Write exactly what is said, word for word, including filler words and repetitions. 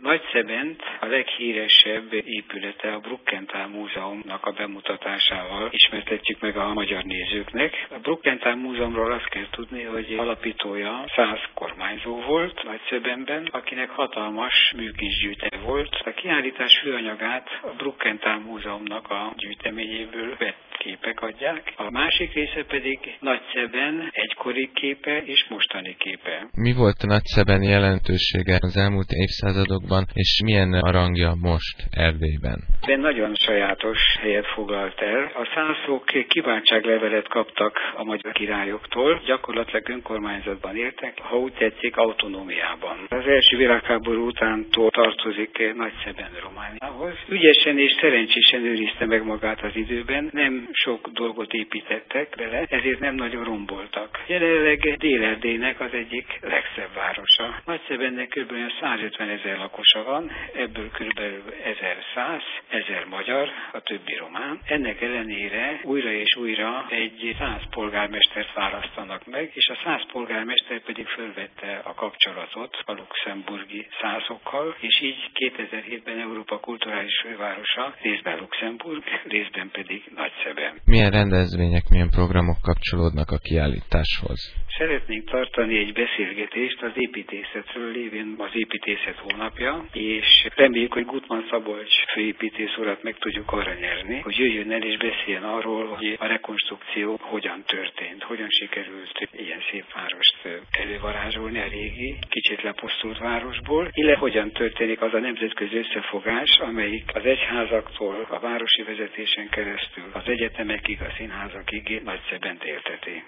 Nagyszebent a leghíresebb épülete a Brukenthal Múzeumnak a bemutatásával ismertetjük meg a magyar nézőknek. A Brukenthal Múzeumról azt kell tudni, hogy alapítója szász kormányzó volt Nagyszebenben, akinek hatalmas műkincsgyűjtemény volt. A kiállítás főanyagát a Brukenthal Múzeumnak a gyűjteményéből vett képek adják. A másik része pedig Nagyszeben egykori képe és mostani képe. Mi volt a Nagyszeben jelentősége az elmúlt évszázadokban, és milyen a rangja most Erdélyben? De nagyon sajátos helyet foglalt el. A szászok kiváltságlevelet kaptak a magyar királyoktól, gyakorlatilag önkormányzatban éltek, ha úgy tetszik, autonómiában. Az első világháború utántól tartozik Nagyszeben Romániához. Ügyesen és szerencsésen őrizte meg magát az időben, nem sok dolgot építettek bele, ezért nem nagyon romboltak. Jelenleg Dél-Erdélynek az egyik legszebb városa. Nagyszebennek kb. százötven ezer lakosa van, ebből kb. ezerszáz, ezer magyar, a többi román. Ennek ellenére újra és újra egy száz polgármestert választanak meg, és a száz polgármester pedig fölvette a kapcsolatot a luxemburgi szászokkal, és így kétezer-hétben Európa kulturális fővárosa, részben Luxemburg, részben pedig Nagyszeben. Milyen rendezvények, milyen programok kapcsolódnak a kiállításhoz? Szeretnénk tartani egy beszélgetést az építészetről, lévén az építészet hónapja, és reméljük, hogy Gutmann Szabolcs főépítész urat meg tudjuk arra nyerni, hogy jöjjön el és beszéljen arról, hogy a rekonstrukció hogyan történt, hogyan sikerült ilyen szép várost elővarázsolni a régi, kicsit lepusztult városból, illetve hogyan történik az a nemzetközi összefogás, amelyik az egyházaktól, a városi vezetésen keresztül, az egyetemekig, a színházakig Nagyszebent élteti.